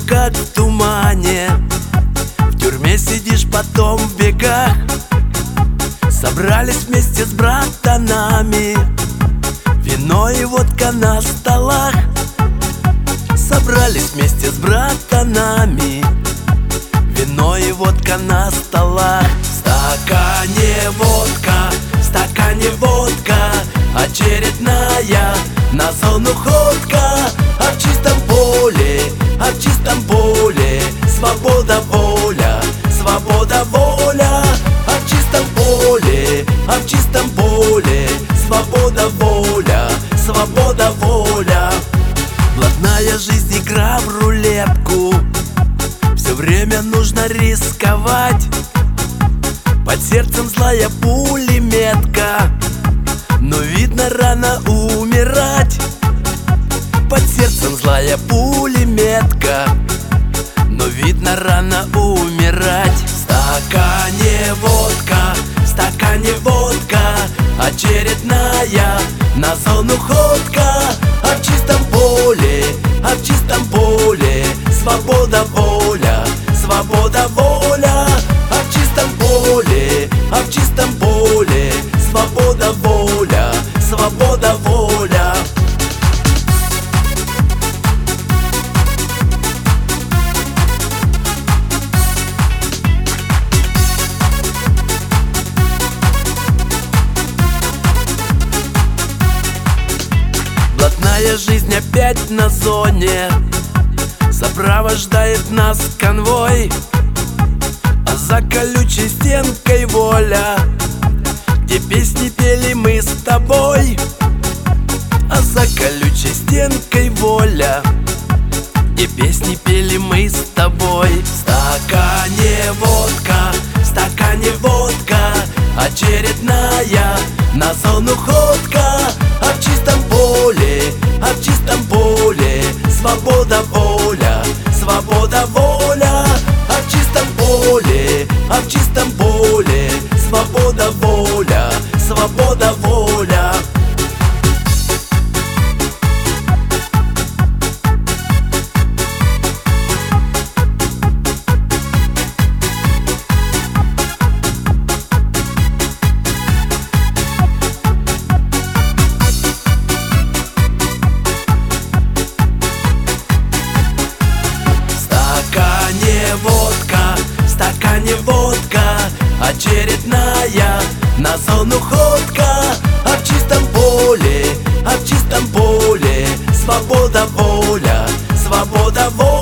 как в тумане. В тюрьме сидишь, потом в бегах. Собрались вместе с братанами, вино и водка на столах. Собрались вместе с братанами, вино и водка на столах. В стакане водка, очередная на зону ходка. А в чистом поле свобода, воля, свобода, воля. А в чистом поле свобода, воля, свобода, воля. Блатная жизнь, игра в рулетку, все время нужно рисковать. Под сердцем злая пулеметка, но видно рано умирать. Под сердцем злая пулеметка, но видно рано умирать. В стакане водка, очередная на зону ходка. А в чистом поле свобода, воля, свобода, воля. А в чистом поле свобода, воля, свобода, воля. Блатная жизнь опять на зоне, сопровождает нас конвой. А за колючей стенкой воля, где песни пели мы с тобой. А за колючей стенкой воля, где песни пели мы с тобой. В стакане водка, очередная на зону ходка. А в чистом поле свобода, воля, свобода, воля. А в чистом поле свобода, воля, свобода, воля. В стакане водка, очередная на зону ходка. А в чистом поле свобода, воля, свобода, воля.